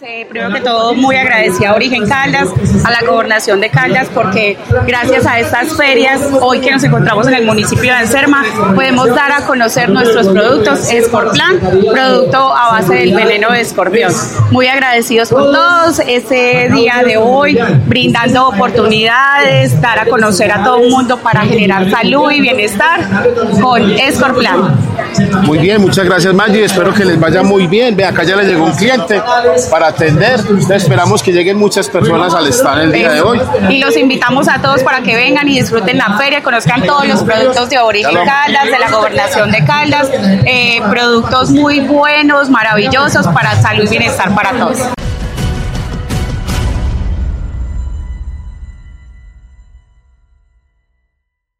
Primero que todo, muy agradecida a Origen Caldas, a la Gobernación de Caldas, porque gracias a estas ferias, hoy que nos encontramos en el municipio de Anserma, podemos dar a conocer nuestros productos Escorplan, producto a base del veneno de escorpión. Muy agradecidos con todos este día de hoy, brindando oportunidades, dar a conocer a todo el mundo para generar salud y bienestar con Escorplan. Muy bien, muchas gracias, Maggie, espero que les vaya muy bien. Ve, acá ya le llegó un cliente para atender. Esperamos que lleguen muchas personas al stand el día de hoy. Y los invitamos a todos para que vengan y disfruten la feria, conozcan todos los productos de Origen Caldas, de la Gobernación de Caldas, productos muy buenos, maravillosos para salud y bienestar para todos.